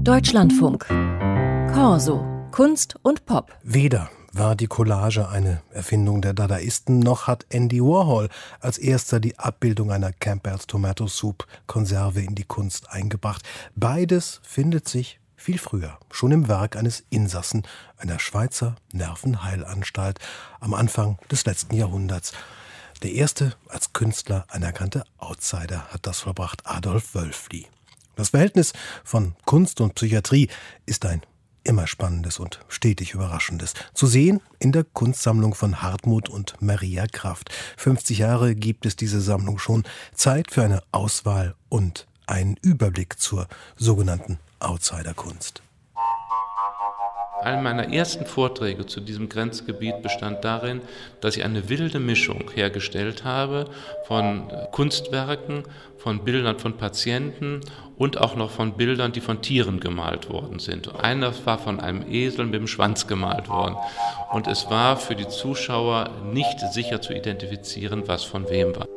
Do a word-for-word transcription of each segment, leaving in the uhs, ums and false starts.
Deutschlandfunk. Corso. Kunst und Pop. Weder war die Collage eine Erfindung der Dadaisten, noch hat Andy Warhol als erster die Abbildung einer Campbell's Tomato Soup Konserve in die Kunst eingebracht. Beides findet sich viel früher, schon im Werk eines Insassen einer Schweizer Nervenheilanstalt am Anfang des letzten Jahrhunderts. Der erste als Künstler anerkannte Outsider hat das vollbracht, Adolf Wölfli. Das Verhältnis von Kunst und Psychiatrie ist ein immer spannendes und stetig überraschendes. Zu sehen in der Kunstsammlung von Hartmut und Maria Kraft. fünfzig Jahre gibt es diese Sammlung schon. Zeit für eine Auswahl und einen Überblick zur sogenannten Outsider-Kunst. Einer meiner ersten Vorträge zu diesem Grenzgebiet bestand darin, dass ich eine wilde Mischung hergestellt habe von Kunstwerken, von Bildern von Patienten und auch noch von Bildern, die von Tieren gemalt worden sind. Einer war von einem Esel mit dem Schwanz gemalt worden. Und es war für die Zuschauer nicht sicher zu identifizieren, was von wem war.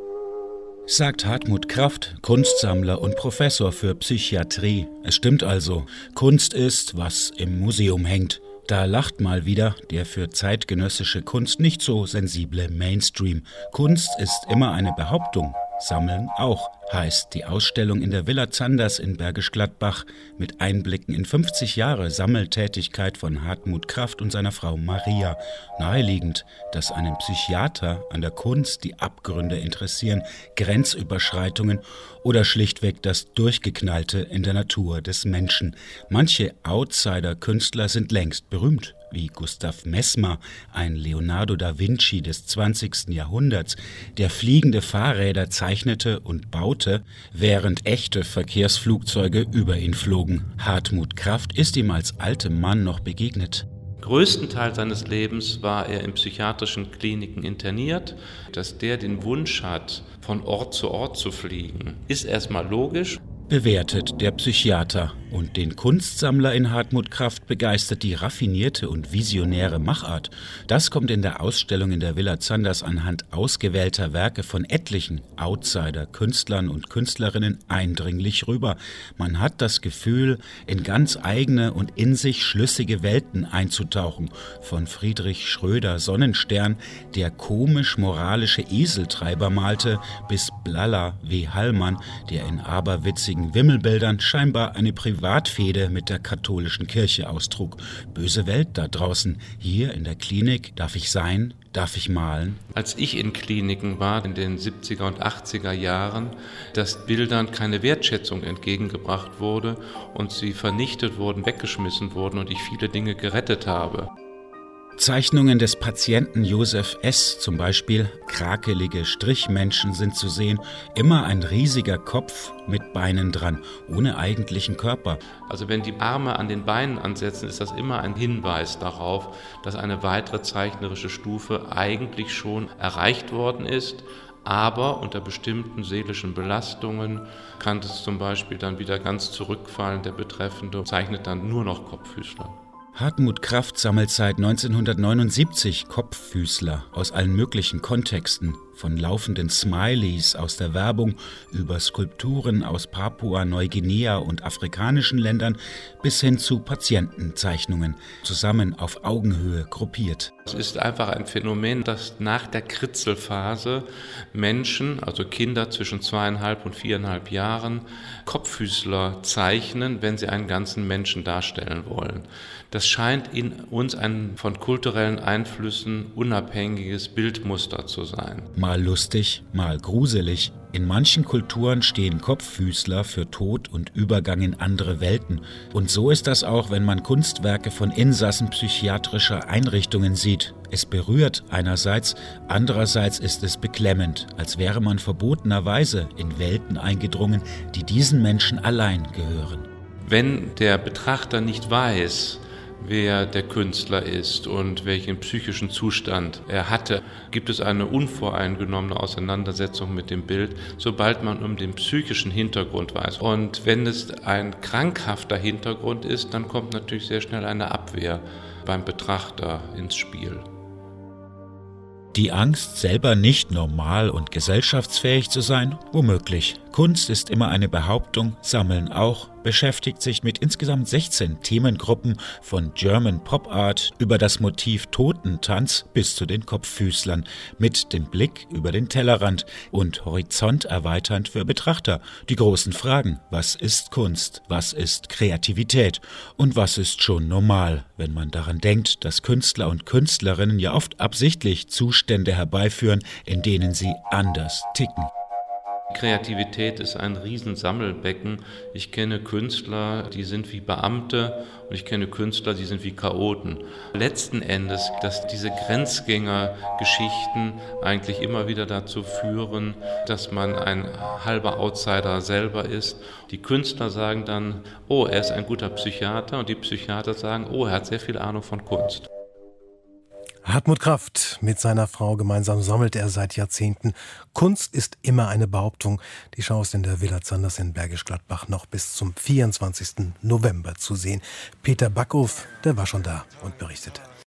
Sagt Hartmut Kraft, Kunstsammler und Professor für Psychiatrie. Es stimmt also, Kunst ist, was im Museum hängt. Da lacht mal wieder der für zeitgenössische Kunst nicht so sensible Mainstream. Kunst ist immer eine Behauptung, Sammeln auch, heißt die Ausstellung in der Villa Zanders in Bergisch Gladbach mit Einblicken in fünfzig Jahre Sammeltätigkeit von Hartmut Kraft und seiner Frau Maria. Naheliegend, dass einen Psychiater an der Kunst die Abgründe interessieren, Grenzüberschreitungen oder schlichtweg das Durchgeknallte in der Natur des Menschen. Manche Outsider-Künstler sind längst berühmt, wie Gustav Messmer, ein Leonardo da Vinci des zwanzigsten Jahrhunderts, der fliegende Fahrräder zeichnete und baute, während echte Verkehrsflugzeuge über ihn flogen. Hartmut Kraft ist ihm als altem Mann noch begegnet. Größten Teil seines Lebens war er in psychiatrischen Kliniken interniert. Dass der den Wunsch hat, von Ort zu Ort zu fliegen, ist erstmal logisch. Bewertet der Psychiater. Und den Kunstsammler in Hartmut Kraft begeistert die raffinierte und visionäre Machart. Das kommt in der Ausstellung in der Villa Zanders anhand ausgewählter Werke von etlichen Outsider-Künstlern und Künstlerinnen eindringlich rüber. Man hat das Gefühl, in ganz eigene und in sich schlüssige Welten einzutauchen. Von Friedrich Schröder Sonnenstern, der komisch-moralische Eseltreiber malte, bis Blalla W. Hallmann, der in aberwitzigen Wimmelbildern scheinbar eine Privatfehde mit der katholischen Kirche austrug. Böse Welt da draußen. Hier in der Klinik darf ich sein, darf ich malen. Als ich in Kliniken war, in den siebziger und achtziger Jahren, dass Bildern keine Wertschätzung entgegengebracht wurde und sie vernichtet wurden, weggeschmissen wurden und ich viele Dinge gerettet habe. Zeichnungen des Patienten Josef S. zum Beispiel, krakelige Strichmenschen sind zu sehen, immer ein riesiger Kopf mit Beinen dran, ohne eigentlichen Körper. Also wenn die Arme an den Beinen ansetzen, ist das immer ein Hinweis darauf, dass eine weitere zeichnerische Stufe eigentlich schon erreicht worden ist. Aber unter bestimmten seelischen Belastungen kann es zum Beispiel dann wieder ganz zurückfallen. Der Betreffende zeichnet dann nur noch Kopffüßler. Hartmut Kraft sammelt seit neunzehnhundertneunundsiebzig Kopffüßler aus allen möglichen Kontexten, von laufenden Smileys aus der Werbung über Skulpturen aus Papua-Neuguinea und afrikanischen Ländern bis hin zu Patientenzeichnungen, zusammen auf Augenhöhe gruppiert. Es ist einfach ein Phänomen, dass nach der Kritzelphase Menschen, also Kinder zwischen zweieinhalb und viereinhalb Jahren, Kopffüßler zeichnen, wenn sie einen ganzen Menschen darstellen wollen. Das scheint in uns ein von kulturellen Einflüssen unabhängiges Bildmuster zu sein. Mal lustig, mal gruselig. In manchen Kulturen stehen Kopffüßler für Tod und Übergang in andere Welten. Und so ist das auch, wenn man Kunstwerke von Insassen psychiatrischer Einrichtungen sieht. Es berührt einerseits, andererseits ist es beklemmend, als wäre man verbotenerweise in Welten eingedrungen, die diesen Menschen allein gehören. Wenn der Betrachter nicht weiß, wer der Künstler ist und welchen psychischen Zustand er hatte, gibt es eine unvoreingenommene Auseinandersetzung mit dem Bild, sobald man um den psychischen Hintergrund weiß. Und wenn es ein krankhafter Hintergrund ist, dann kommt natürlich sehr schnell eine Abwehr beim Betrachter ins Spiel. Die Angst, selber nicht normal und gesellschaftsfähig zu sein? Womöglich. Kunst ist immer eine Behauptung, Sammeln auch. beschäftigt sich mit insgesamt sechzehn Themengruppen von German Pop Art über das Motiv Totentanz bis zu den Kopffüßlern, mit dem Blick über den Tellerrand und Horizont erweiternd für Betrachter. Die großen Fragen: Was ist Kunst? Was ist Kreativität? Und was ist schon normal, wenn man daran denkt, dass Künstler und Künstlerinnen ja oft absichtlich Zustände herbeiführen, in denen sie anders ticken. Kreativität ist ein Riesensammelbecken. Ich kenne Künstler, die sind wie Beamte, und ich kenne Künstler, die sind wie Chaoten. Letzten Endes, dass diese Grenzgängergeschichten eigentlich immer wieder dazu führen, dass man ein halber Outsider selber ist. Die Künstler sagen dann, oh, er ist ein guter Psychiater, und die Psychiater sagen, oh, er hat sehr viel Ahnung von Kunst. Hartmut Kraft, mit seiner Frau gemeinsam sammelt er seit Jahrzehnten. Kunst ist immer eine Behauptung. Die Schau ist in der Villa Zanders in Bergisch Gladbach noch bis zum vierundzwanzigsten November zu sehen. Peter Backhof, der war schon da und berichtete.